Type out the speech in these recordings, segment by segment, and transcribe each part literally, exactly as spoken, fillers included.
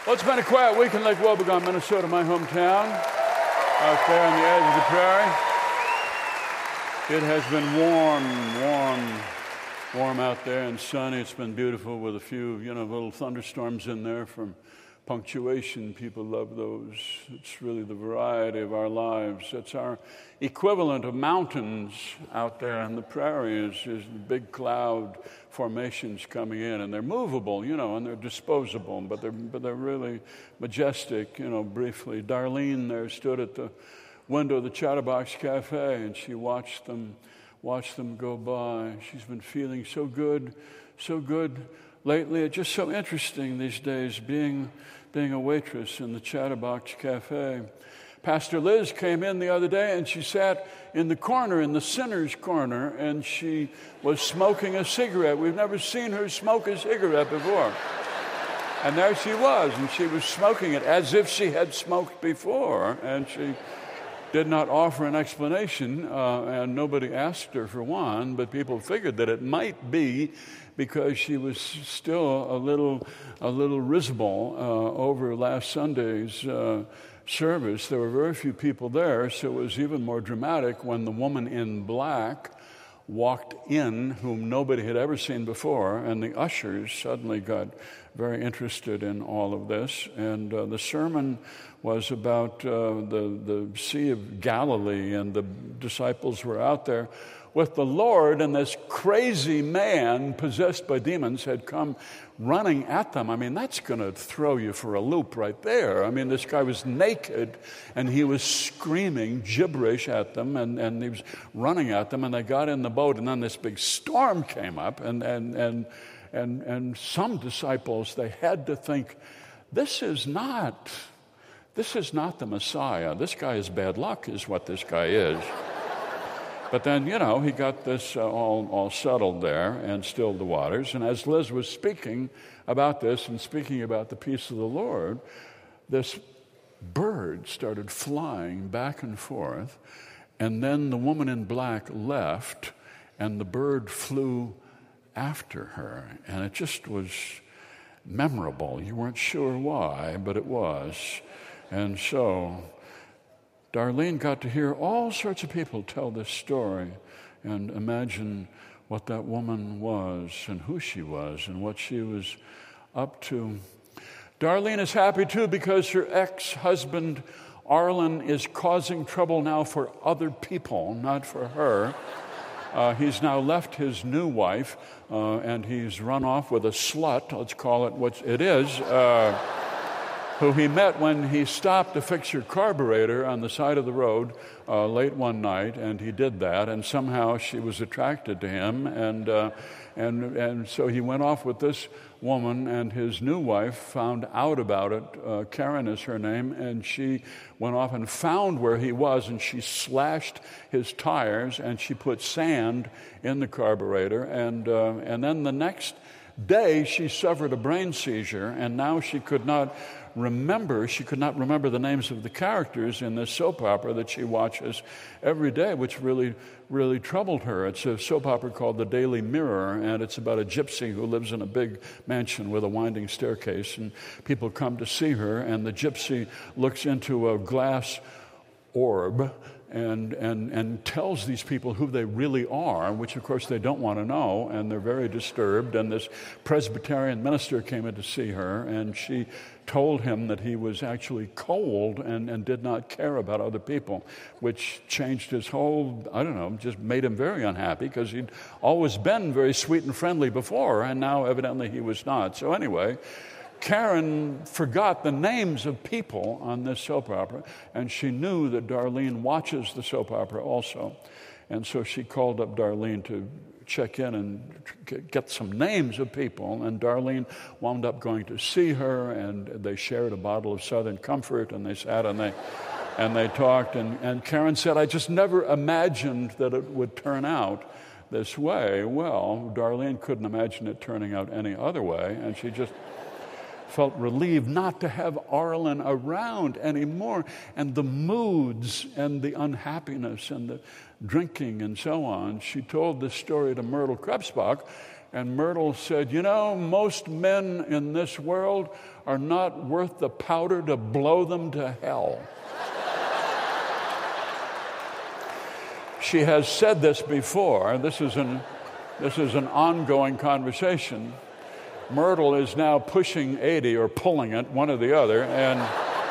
Well, it's been a quiet week in Lake Wobegon, Minnesota, my hometown, out there on the edge of the prairie. It has been warm, warm, warm out there and sunny. It's been beautiful with a few, you know, little thunderstorms in there from punctuation. People love those. It's really the variety of our lives. It's our equivalent of mountains out there on the prairie is, is the big cloud formations coming in, and they're movable, you know, and they're disposable, but they're but they're really majestic, you know. Briefly, Darlene there stood at the window of the Chatterbox Cafe, and she watched them watched them go by. She's been feeling so good, so good lately. It's just so interesting these days being being a waitress in the Chatterbox Cafe. Pastor Liz came in the other day, and she sat in the corner, in the sinner's corner, and she was smoking a cigarette. We've never seen her smoke a cigarette before. And there she was, and she was smoking it as if she had smoked before, and she did not offer an explanation, uh, and nobody asked her for one, but people figured that it might be because she was still a little a little risible uh, over last Sunday's uh, service. There were very few people there, so it was even more dramatic when the woman in black walked in, whom nobody had ever seen before, and the ushers suddenly got very interested in all of this. And uh, the sermon was about uh, the, the Sea of Galilee, and the disciples were out there with the Lord, and this crazy man possessed by demons had come running at them. I mean, that's going to throw you for a loop right there. I mean, this guy was naked, and he was screaming gibberish at them, and, and he was running at them, and they got in the boat, and then this big storm came up, and and and and, and some disciples, they had to think, this is not, this is not the Messiah. This guy is bad luck, is what this guy is. But then, you know, he got this uh, all, all settled there and stilled the waters. And as Liz was speaking about this and speaking about the peace of the Lord, this bird started flying back and forth. And then the woman in black left, and the bird flew after her. And it just was memorable. You weren't sure why, but it was. And so Darlene got to hear all sorts of people tell this story and imagine what that woman was and who she was and what she was up to. Darlene is happy too because her ex-husband Arlen is causing trouble now for other people, not for her. Uh, he's now left his new wife uh, and he's run off with a slut, let's call it what it is, uh, who he met when he stopped to fix her carburetor on the side of the road uh, late one night, and he did that, and somehow she was attracted to him, and uh, and and so he went off with this woman, and his new wife found out about it. Uh, Karen is her name, and she went off and found where he was, and she slashed his tires, and she put sand in the carburetor, and uh, and then the next day she suffered a brain seizure, and now she could not remember, she could not remember the names of the characters in this soap opera that she watches every day, which really, really troubled her. It's a soap opera called The Daily Mirror, and it's about a gypsy who lives in a big mansion with a winding staircase, and people come to see her, and the gypsy looks into a glass orb and and and tells these people who they really are, which of course they don't want to know, and they're very disturbed. And this Presbyterian minister came in to see her, and she told him that he was actually cold and, and did not care about other people, which changed his whole, I don't know, just made him very unhappy because he'd always been very sweet and friendly before, and now evidently he was not. So anyway, Karen forgot the names of people on this soap opera, and she knew that Darlene watches the soap opera also. And so she called up Darlene to check in and get some names of people, and Darlene wound up going to see her, and they shared a bottle of Southern Comfort, and they sat and they and they talked, and, and Karen said, I just never imagined that it would turn out this way. Well, Darlene couldn't imagine it turning out any other way, and she just felt relieved not to have Arlen around anymore, and the moods and the unhappiness and the drinking and so on. She told this story to Myrtle Krebsbach, And Myrtle said, you know, most men in this world are not worth the powder to blow them to hell. She has said this before. This is an, this is an ongoing conversation. Myrtle is now pushing eighty, or pulling it, one or the other, and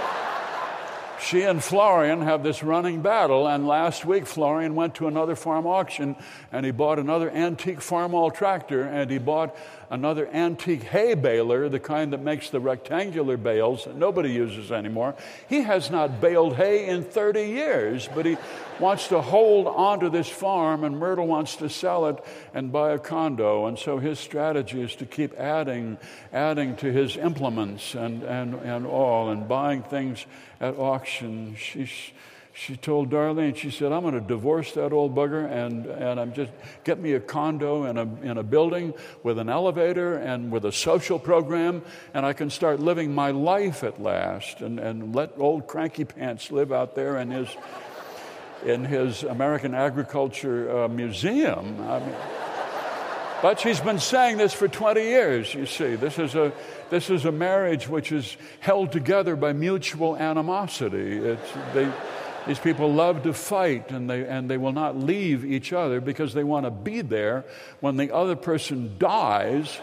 she and Florian have this running battle, and last week Florian went to another farm auction and he bought another antique Farmall tractor, and he bought another antique hay baler, the kind that makes the rectangular bales that nobody uses anymore. He has not baled hay in thirty years, but he wants to hold onto this farm, and Myrtle wants to sell it and buy a condo. And so his strategy is to keep adding, adding to his implements and, and, and all, and buying things at auction. She, she told Darlene, she said, I'm going to divorce that old bugger, and, and I'm just, get me a condo in a, in a building with an elevator and with a social program, and I can start living my life at last, and, and let old Cranky Pants live out there in his, in his American Agriculture uh, Museum. I mean, but she's been saying this for twenty years, you see. This is a this is a marriage which is held together by mutual animosity. It's, they, these people love to fight, and they and they will not leave each other because they want to be there when the other person dies,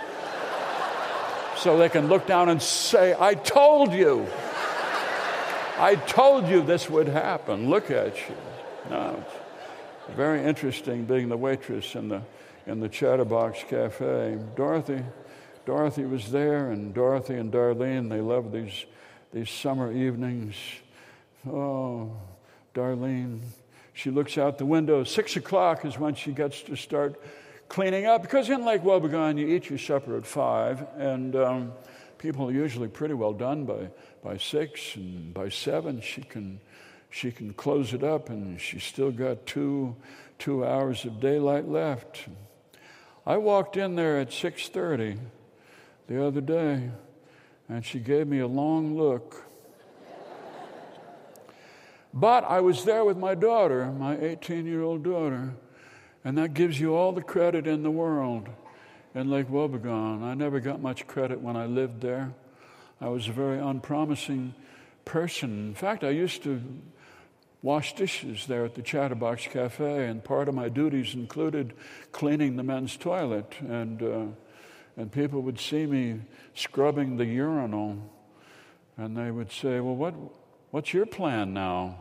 so they can look down and say, I told you. I told you this would happen. Look at you. No, it's very interesting being the waitress in the in the Chatterbox Cafe. Dorothy, Dorothy was there, and Dorothy and Darlene, they love these these summer evenings. Oh, Darlene, she looks out the window. Six o'clock is when she gets to start cleaning up, because in Lake Wobegon you eat your supper at five, and um, people are usually pretty well done by by six, and by seven she can. She can close it up, and she's still got two two hours of daylight left. I walked in there at six thirty the other day, and she gave me a long look. But I was there with my daughter, my eighteen-year-old daughter, and that gives you all the credit in the world in Lake Wobegon. I never got much credit when I lived there. I was a very unpromising person. In fact, I used to wash dishes there at the Chatterbox Cafe, and part of my duties included cleaning the men's toilet, and uh, and people would see me scrubbing the urinal, and they would say, well, what what's your plan now?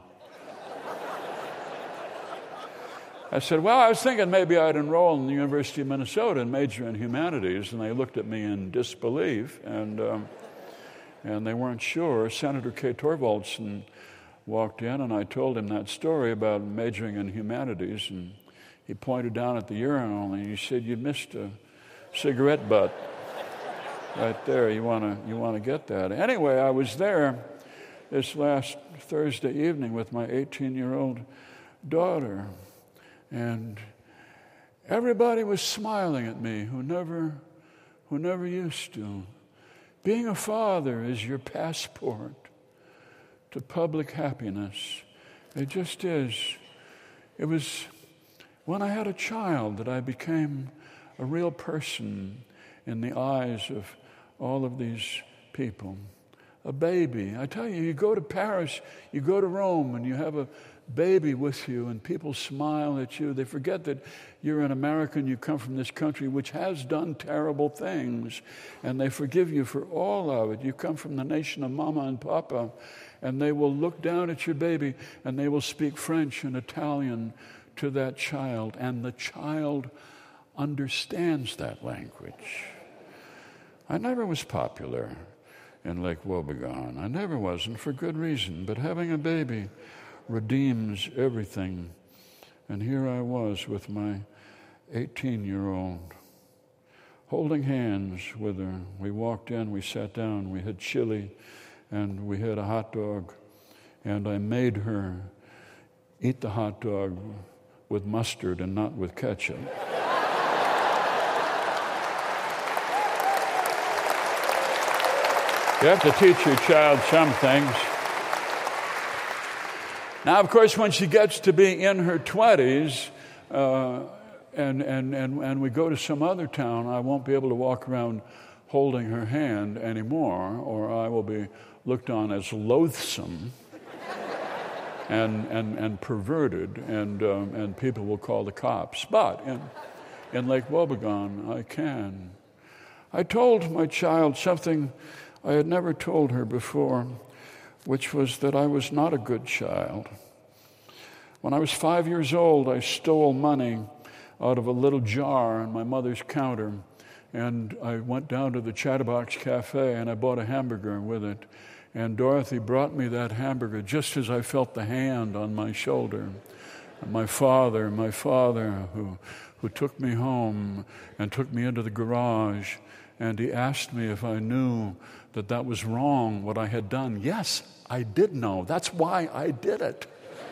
I said, well, I was thinking maybe I'd enroll in the University of Minnesota and major in humanities, and they looked at me in disbelief, and um, and they weren't sure. Senator Kay Torvaldsen walked in, and I told him that story about majoring in humanities, and he pointed down at the urinal, and he said, you missed a cigarette butt right there. You want to you want to get that. Anyway, I was there this last Thursday evening with my eighteen-year-old daughter, and everybody was smiling at me who never who never used to. Being a father is your passport to public happiness. It just is. It was when I had a child that I became a real person in the eyes of all of these people. A baby. I tell you, you go to Paris, you go to Rome, and you have a baby with you, and people smile at you. They forget that you're an American, you come from this country which has done terrible things, and they forgive you for all of it. You come from the nation of Mama and Papa, and they will look down at your baby, and they will speak French and Italian to that child, and the child understands that language. I never was popular in Lake Wobegon. I never was, and for good reason, but having a baby redeems everything. And here I was with my eighteen-year-old, holding hands with her. We walked in, we sat down, we had chili, and we had a hot dog, and I made her eat the hot dog with mustard and not with ketchup. You have to teach your child some things. Now, of course, when she gets to be in her twenties, uh, and, and, and, and we go to some other town, I won't be able to walk around holding her hand anymore, or I will be looked on as loathsome and, and, and perverted, and, um, and people will call the cops. But in, in Lake Wobegon, I can. I told my child something I had never told her before, which was that I was not a good child. When I was five years old, I stole money out of a little jar on my mother's counter, and I went down to the Chatterbox Cafe and I bought a hamburger with it. And Dorothy brought me that hamburger just as I felt the hand on my shoulder. And my father, my father, who, who took me home and took me into the garage, and he asked me if I knew that that was wrong, what I had done. Yes, I did know. That's why I did it.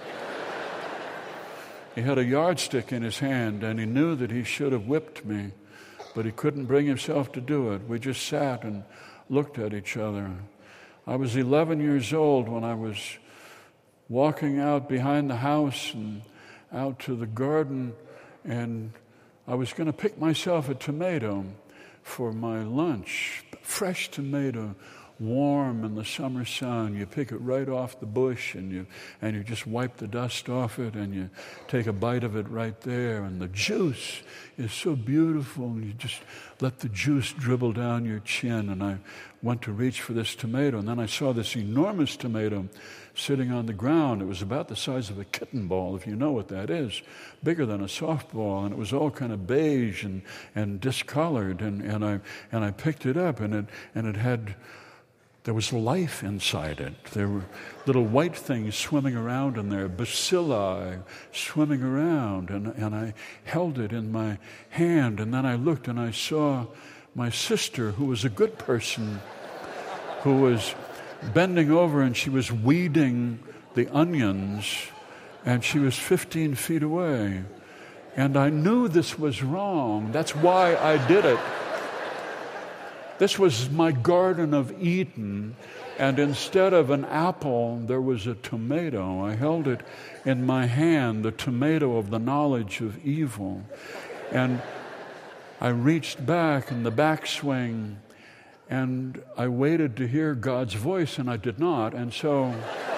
He had a yardstick in his hand, and he knew that he should have whipped me, but he couldn't bring himself to do it. We just sat and looked at each other. I was eleven years old when I was walking out behind the house and out to the garden, and I was going to pick myself a tomato for my lunch. Fresh tomato, warm in the summer sun. You pick it right off the bush, and you and you just wipe the dust off it, and you take a bite of it right there. And the juice is so beautiful, and you just let the juice dribble down your chin. And I went to reach for this tomato, and then I saw this enormous tomato sitting on the ground. It was about the size of a kitten ball, if you know what that is, bigger than a softball, and it was all kind of beige and, and discolored. And, and I and I picked it up, and it and it had. There was life inside it. There were little white things swimming around in there, bacilli swimming around, and, and I held it in my hand, and then I looked and I saw my sister, who was a good person, who was bending over and she was weeding the onions, and she was fifteen feet away. And I knew this was wrong. That's why I did it. This was my Garden of Eden, and instead of an apple, there was a tomato. I held it in my hand, the tomato of the knowledge of evil. And I reached back in the backswing, and I waited to hear God's voice, and I did not. And so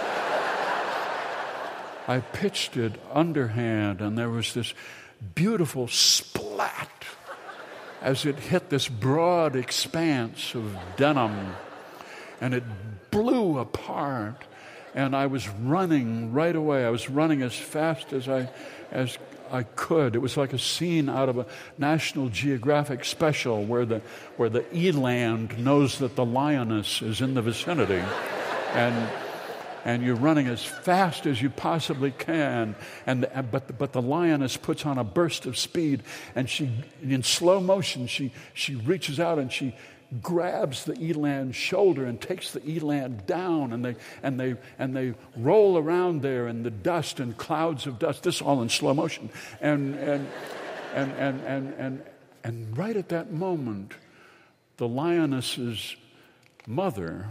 I pitched it underhand, and there was this beautiful splat as it hit this broad expanse of denim, and it blew apart, and I was running right away. I was running as fast as I as I could. It was like a scene out of a National Geographic special where the where the eland knows that the lioness is in the vicinity, and and you're running as fast as you possibly can, and the, but but the lioness puts on a burst of speed, and she, in slow motion, she she reaches out and she grabs the eland's shoulder and takes the eland down, and they and they and they roll around there in the dust and clouds of dust. This all in slow motion, and and and and and and, and right at that moment, the lioness's mother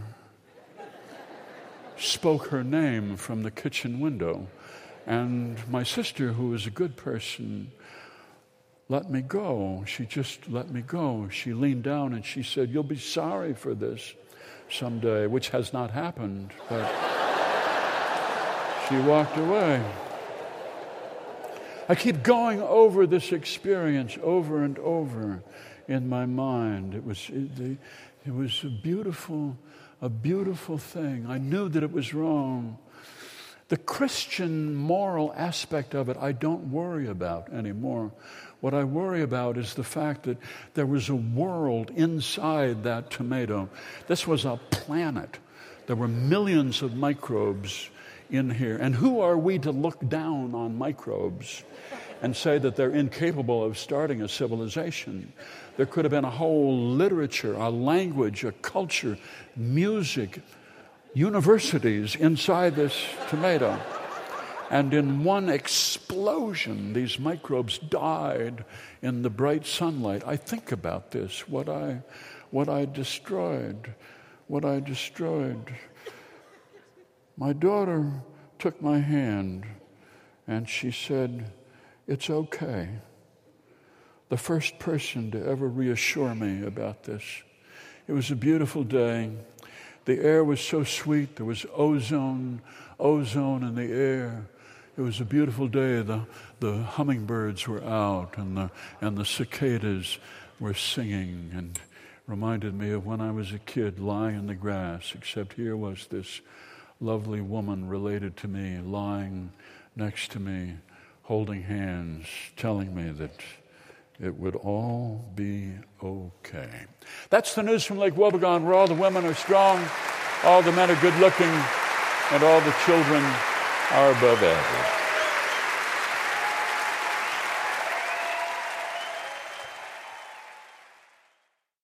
spoke her name from the kitchen window, and my sister, who was a good person, let me go. She just let me go. She leaned down and she said, "You'll be sorry for this someday," which has not happened, but she walked away. I keep going over this experience over and over in my mind. It was it, it was a beautiful A beautiful thing. I knew that it was wrong. The Christian moral aspect of it, I don't worry about anymore. What I worry about is the fact that there was a world inside that tomato. This was a planet. There were millions of microbes in here. And who are we to look down on microbes and say that they're incapable of starting a civilization? There could have been a whole literature, a language, a culture, music, universities inside this tomato. And in one explosion, these microbes died in the bright sunlight. I think about this, what I, what I destroyed, what I destroyed. My daughter took my hand and she said, "It's okay. the first person to ever reassure me about this. It was a beautiful day. The air was so sweet. There was ozone, ozone in the air. It was a beautiful day. The, the hummingbirds were out, and the, and the cicadas were singing, and reminded me of when I was a kid lying in the grass, except here was this lovely woman related to me, lying next to me, holding hands, telling me that it would all be okay. That's the news from Lake Wobegon, where all the women are strong, all the men are good looking, and all the children are above average.